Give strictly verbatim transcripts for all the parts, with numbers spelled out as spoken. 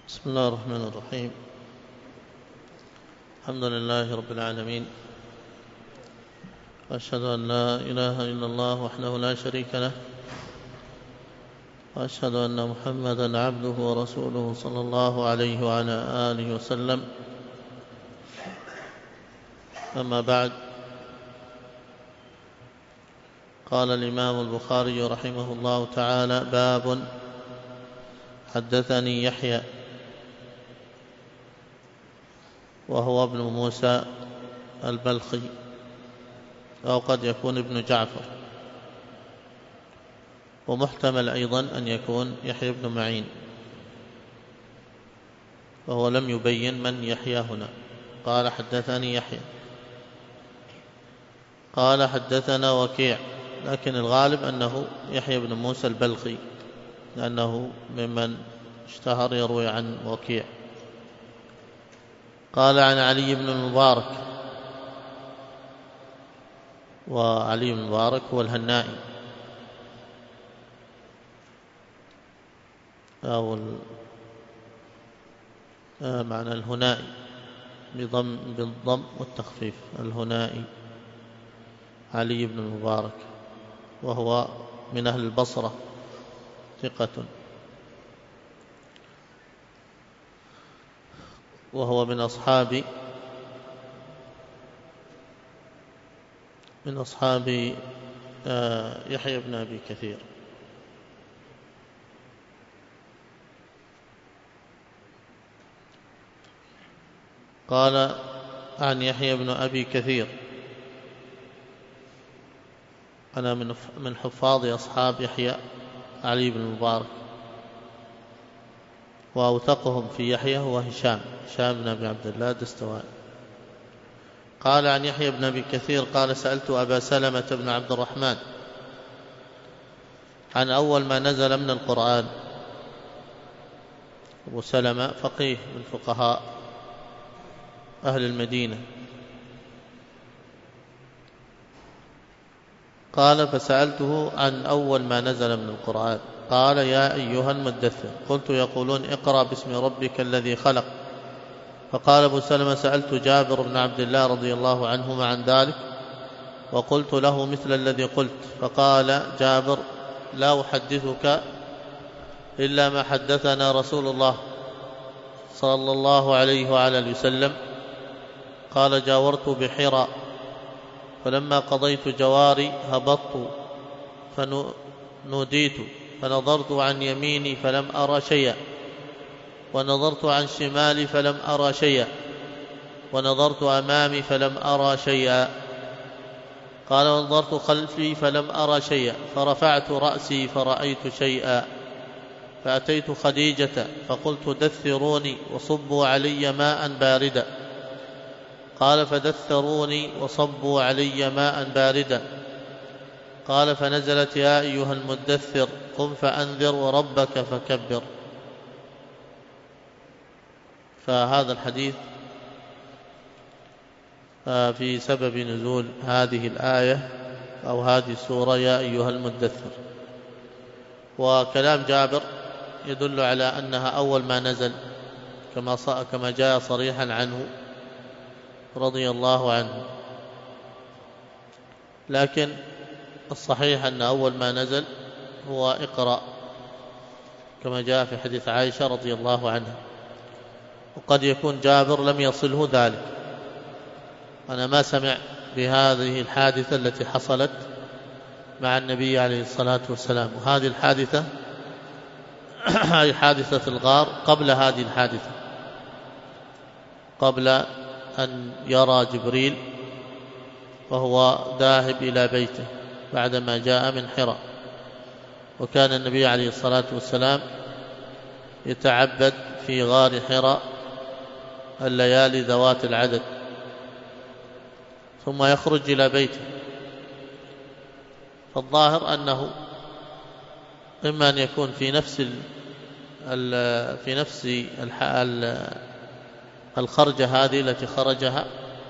بسم الله الرحمن الرحيم. الحمد لله رب العالمين، وأشهد أن لا إله إلا الله وحده لا شريك له، وأشهد أن محمدا عبده ورسوله صلى الله عليه وعلى آله وسلم. أما بعد، قال الإمام البخاري رحمه الله تعالى: باب حدثني يحيى، وهو ابن موسى البلخي، أو قد يكون ابن جعفر، ومحتمل أيضا أن يكون يحيى بن معين، وهو لم يبين من يحيى هنا. قال: حدثني يحيى. قال: حدثنا وكيع، لكن الغالب أنه يحيى بن موسى البلخي، لأنه ممن اشتهر يروي عن وكيع. قال: عن علي بن المبارك، وعلي بن المبارك هو الهنائي، أو معنى الهنائي بضم بالضم والتخفيف، الهنائي علي بن المبارك، وهو من أهل البصرة، ثقة، وهو من أصحاب من أصحاب يحيى بن أبي كثير. قال: عن يحيى بن أبي كثير، أنا من من حفاظ أصحاب يحيى علي بن المبارك، وأوثقهم في يحيى هو هشام هشام بن أبي عبد الله الدستوائي. قال: عن يحيى بن أبي كثير قال: سألت أبا سلمة بن عبد الرحمن عن أول ما نزل من القرآن. أبو سلمة فقيه من فقهاء أهل المدينة. قال: فسألته عن أول ما نزل من القرآن. قال: يا أيها المدثر. قلت: يقولون اقرأ باسم ربك الذي خلق. فقال أبو سلمة: سألت جابر بن عبد الله رضي الله عنهما عن ذلك، وقلت له مثل الذي قلت. فقال جابر: لا أحدثك إلا ما حدثنا رسول الله صلى الله عليه وعلى اله وسلم. قال: جاورت بحراء، فلما قضيت جواري هبطت فنوديت، فنظرت عن يميني فلم أرى شيئا، ونظرت عن شمالي فلم أرى شيئا، ونظرت أمامي فلم أرى شيئا. قال: ونظرت خلفي فلم أرى شيئا، فرفعت رأسي فرأيت شيئا، فأتيت خديجة فقلت: دثروني وصبوا علي ماء باردا. قال: فدثروني وصبوا علي ماء باردا. قال: فنزلت: يا أيها المدثر قم فأنذر وربك فكبر. فهذا الحديث في سبب نزول هذه الآية أو هذه السورة، يا أيها المدثر. وكلام جابر يدل على أنها أول ما نزل، كما كما جاء صريحا عنه رضي الله عنه. لكن الصحيح أن أول ما نزل هو اقرأ، كما جاء في حديث عائشة رضي الله عنها. وقد يكون جابر لم يصله ذلك، أنا ما سمع بهذه الحادثة التي حصلت مع النبي عليه الصلاة والسلام. وهذه الحادثة هي حادثة الغار قبل هذه الحادثة، قبل أن يرى جبريل وهو ذاهب إلى بيته بعدما جاء من حراء. وكان النبي عليه الصلاة والسلام يتعبد في غار حراء الليالي ذوات العدد، ثم يخرج إلى بيته. فالظاهر أنه إما أن يكون في نفس ال في نفس الخرجة هذه التي خرجها،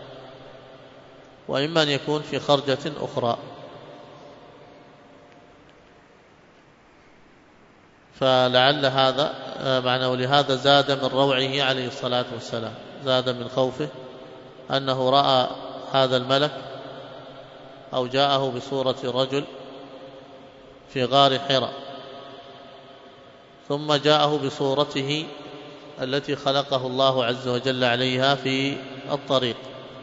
وإما أن يكون في خرجة أخرى. فلعل هذا معنى ولهذا زاد من روعه عليه الصلاة والسلام، زاد من خوفه أنه رأى هذا الملك أو جاءه بصورة رجل في غار حراء، ثم جاءه بصورته التي خلقه الله عز وجل عليها في الطريق.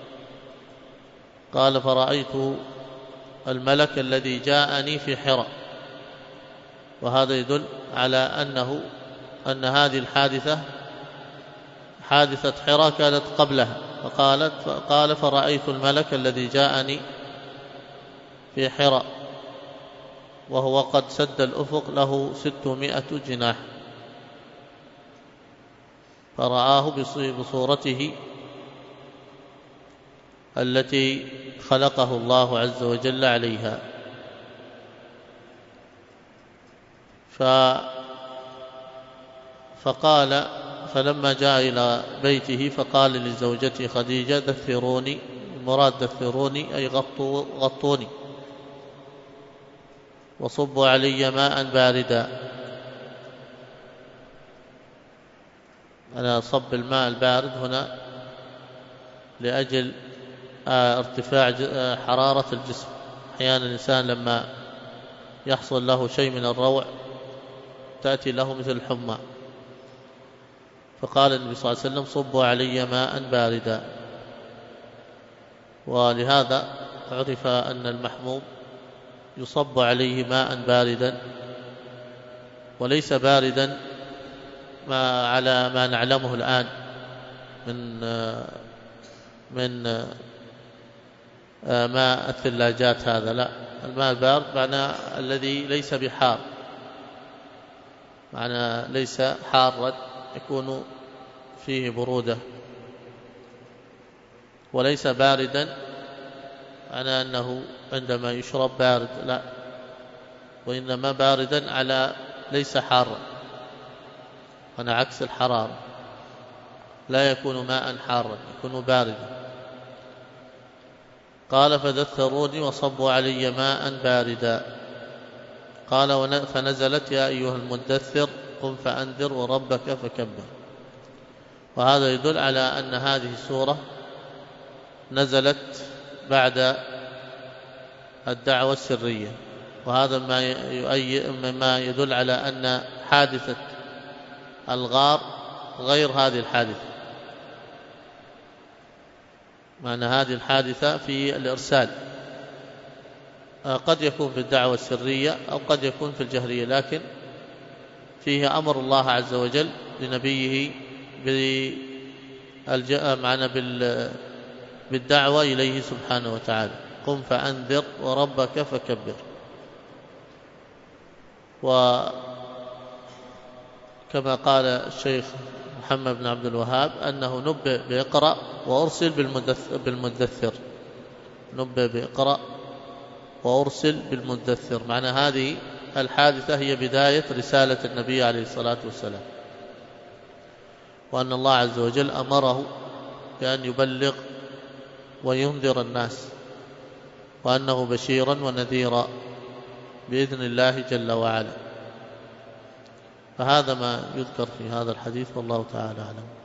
قال فرأيت الملك الذي جاءني في حراء، وهذا يدل على أنه أن هذه الحادثة حادثة حراء كانت قبلها. فقالت قال فرأيت الملك الذي جاءني في حراء وهو قد سد الأفق له ستمائة جناح، فرآه بصورته التي خلقه الله عز وجل عليها. ف فقال فلما جاء إلى بيته فقال لزوجته خديجة دثروني، المراد دثروني أي غطوا غطوني وصبوا علي ماء باردا. أنا صب الماء البارد هنا لأجل ارتفاع حرارة الجسم. أحيانا الإنسان لما يحصل له شيء من الروع تأتي له مثل الحمى، فقال النبي صلى الله عليه وسلم صبوا علي ماء باردا. ولهذا عرف أن المحموم يصب عليه ماء باردا، وليس باردا ما على ما نعلمه الآن من من ماء الثلاجات، هذا لا، الماء البارد معناه الذي ليس بحار، معناه ليس حارا يكون فيه برودة، وليس باردا معناه أنه عندما يشرب بارد، لا، وإنما باردا على ليس حارا، أنا عكس الحرارة، لا يكون ماء حارا، يكون باردا. قال فدثروني وصبوا علي ماء باردا. قال فنزلت يا أيها المدثر قم فأنذر وربك فكبر. وهذا يدل على أن هذه السورة نزلت بعد الدعوة السرية، وهذا ما يدل على أن حادثة الغار غير هذه الحادثة، معنى هذه الحادثة في الإرسال، قد يكون في الدعوة السرية أو قد يكون في الجهرية، لكن فيه أمر الله عز وجل لنبيه معنا بالدعوة إليه سبحانه وتعالى، قم فأنذر وربك فكبر. وكما قال الشيخ محمد بن عبد الوهاب أنه نبئ بإقرأ وأرسل بالمدثر، نبئ بإقرأ وأرسل بالمدثر، معنى هذه الحادثة هي بداية رسالة النبي عليه الصلاة والسلام، وأن الله عز وجل أمره بأن يبلغ وينذر الناس، وأنه بشيرا ونذيرا بإذن الله جل وعلا. فهذا ما يذكر في هذا الحديث، والله تعالى أعلم.